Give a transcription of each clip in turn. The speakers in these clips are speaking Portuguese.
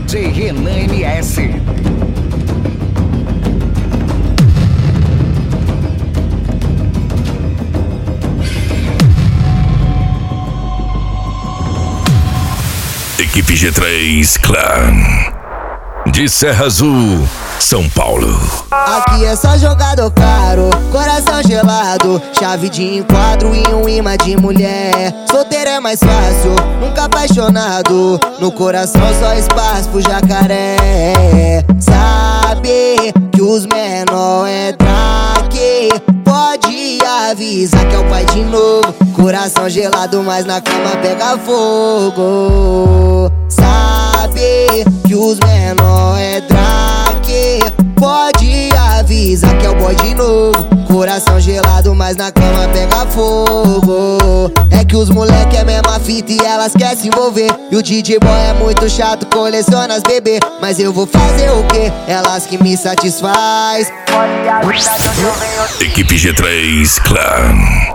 DJ Renan MS. Equipe G3 Clã de Serra Azul, São Paulo. Aqui é só jogador caro, coração gelado, chave de enquadro e um imã de mulher. Solteiro é mais fácil, nunca apaixonado, no coração só espaço pro jacaré. Sabe que os menor é traque, pode avisar que é o pai de novo. Coração gelado, mas na cama pega fogo. Sabe que os menor é draque, pode avisar que é o boy de novo. Coração gelado, mas na cama pega fogo. É que os moleque é mesma fita e elas querem se envolver. E o DJ boy é muito chato, coleciona as bebê. Mas eu vou fazer o quê? Elas que me satisfaz. Equipe G3 Clã.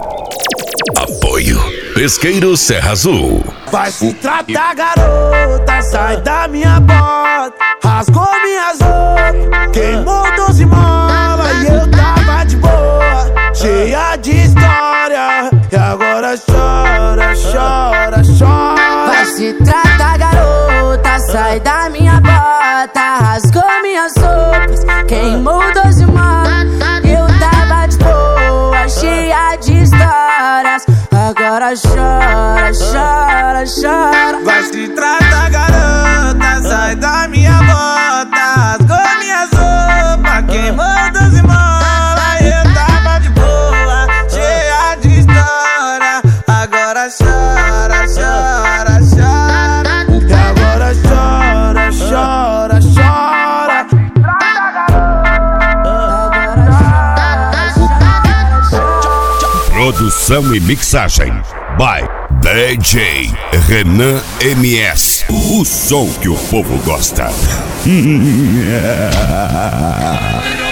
Apoio Pesqueiro Serra Azul. Vai se tratar, garota, sai da minha bota. Rasgou minhas roupas, queimou 12 molas. E eu tava de boa, cheia de história. E agora chora, chora, chora. Vai se tratar, garota, sai da minha bota. Rasgou minhas roupas, queimou 12 molas. Eu tava de boa, cheia de histórias. Agora chora, chora, chora. Vai se tratar, garota, sai da minha bota. Rasgou minhas roupas, queimou 12 molas. Eu tava de boa, cheia de história. Agora chora, chora, chora. E agora chora, chora, chora. Produção e mixagem by DJ Renan MS. O som que o povo gosta.